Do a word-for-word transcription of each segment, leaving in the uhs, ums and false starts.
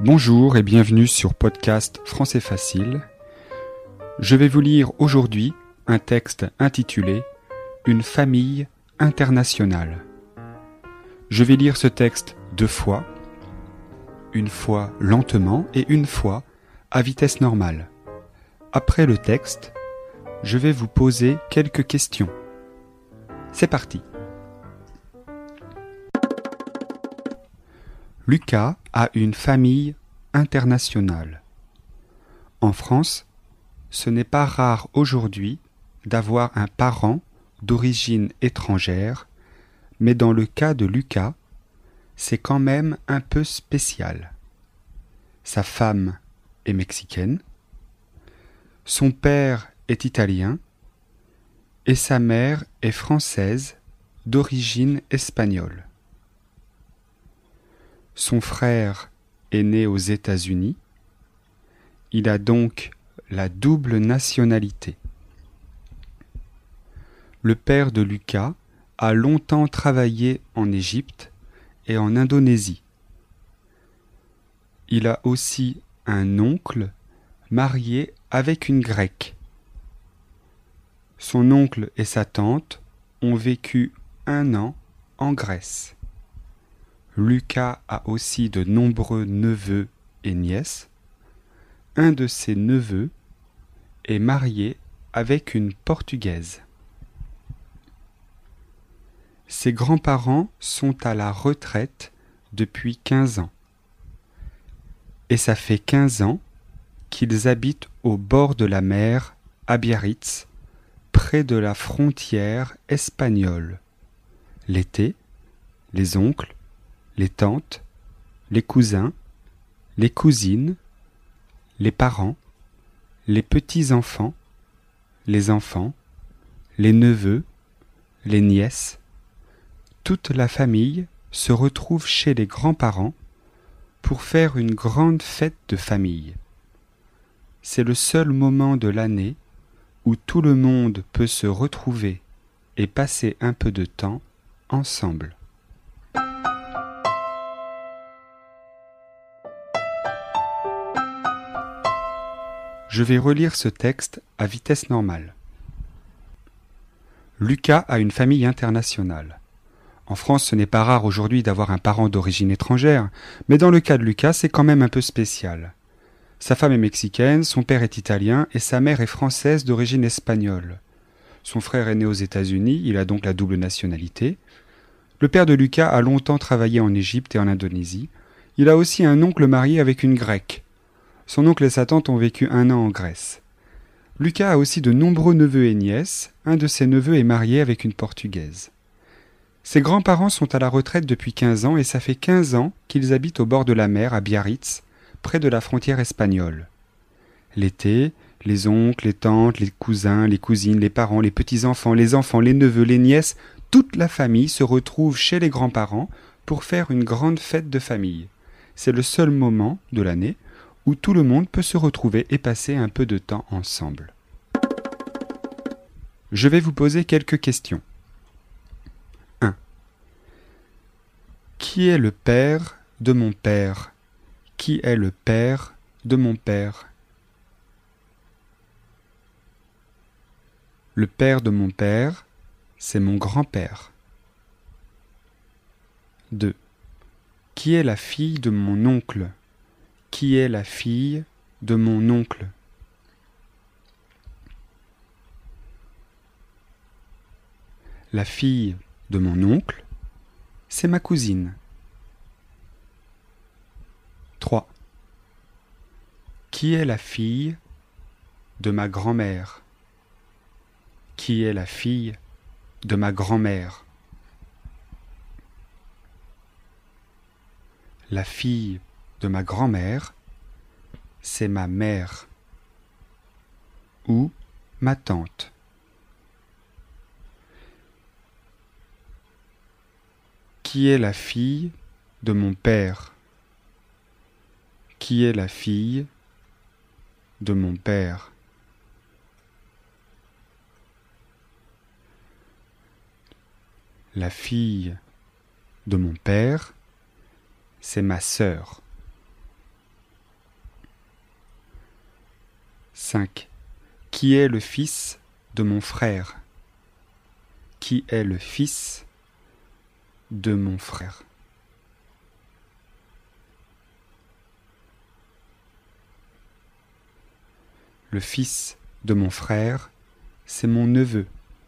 Bonjour et bienvenue sur podcast Français Facile. Je vais vous lire aujourd'hui un texte intitulé « Une famille internationale ». Je vais lire ce texte deux fois, une fois lentement et une fois à vitesse normale. Après le texte, je vais vous poser quelques questions. C'est parti. Lucas a une famille internationale. En France, ce n'est pas rare aujourd'hui d'avoir un parent d'origine étrangère, mais dans le cas de Lucas, c'est quand même un peu spécial. Sa femme est mexicaine, son père est italien et sa mère est française d'origine espagnole. Son frère est né aux États-Unis. Il a donc la double nationalité. Le père de Lucas a longtemps travaillé en Égypte et en Indonésie. Il a aussi un oncle marié avec une Grecque. Son oncle et sa tante ont vécu un an en Grèce. Lucas a aussi de nombreux neveux et nièces. Un de ses neveux est marié avec une Portugaise. Ses grands-parents sont à la retraite depuis quinze ans. Et ça fait quinze ans qu'ils habitent au bord de la mer à Biarritz, près de la frontière espagnole. L'été, les oncles, les tantes, les cousins, les cousines, les parents, les petits-enfants, les enfants, les neveux, les nièces, toute la famille se retrouve chez les grands-parents pour faire une grande fête de famille. C'est le seul moment de l'année où tout le monde peut se retrouver et passer un peu de temps ensemble. Je vais relire ce texte à vitesse normale. Lucas a une famille internationale. En France, ce n'est pas rare aujourd'hui d'avoir un parent d'origine étrangère, mais dans le cas de Lucas, c'est quand même un peu spécial. Sa femme est mexicaine, son père est italien et sa mère est française d'origine espagnole. Son frère est né aux États-Unis, il a donc la double nationalité. Le père de Lucas a longtemps travaillé en Égypte et en Indonésie. Il a aussi un oncle marié avec une Grecque. Son oncle et sa tante ont vécu un an en Grèce. Lucas a aussi de nombreux neveux et nièces. Un de ses neveux est marié avec une Portugaise. Ses grands-parents sont à la retraite depuis quinze ans et ça fait quinze ans qu'ils habitent au bord de la mer à Biarritz, près de la frontière espagnole. L'été, les oncles, les tantes, les cousins, les cousines, les parents, les petits-enfants, les enfants, les neveux, les nièces, toute la famille se retrouve chez les grands-parents pour faire une grande fête de famille. C'est le seul moment de l'année où tout le monde peut se retrouver et passer un peu de temps ensemble. Je vais vous poser quelques questions. un. Qui est le père de mon père? Qui est le père de mon père? Le père de mon père, c'est mon grand-père. deux. Qui est la fille de mon oncle? Qui est la fille de mon oncle? La fille de mon oncle, c'est ma cousine. trois. Qui est la fille de ma grand-mère? Qui est la fille de ma grand-mère? La fille de ma grand-mère, c'est ma mère ou ma tante. Qui est la fille de mon père? Qui est la fille de mon père? La fille de mon père, c'est ma sœur. cinq. Qui est le fils de mon frère? Qui est le fils de mon frère? Le fils de mon frère, c'est mon neveu.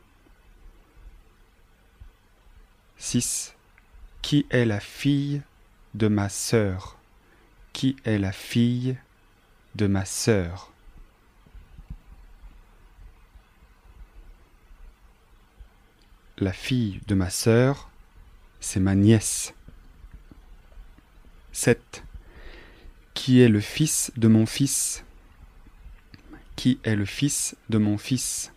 six. Qui est la fille de ma sœur? Qui est la fille de ma sœur? La fille de ma sœur, c'est ma nièce. sept. Qui est le fils de mon fils? Qui est le fils de mon fils?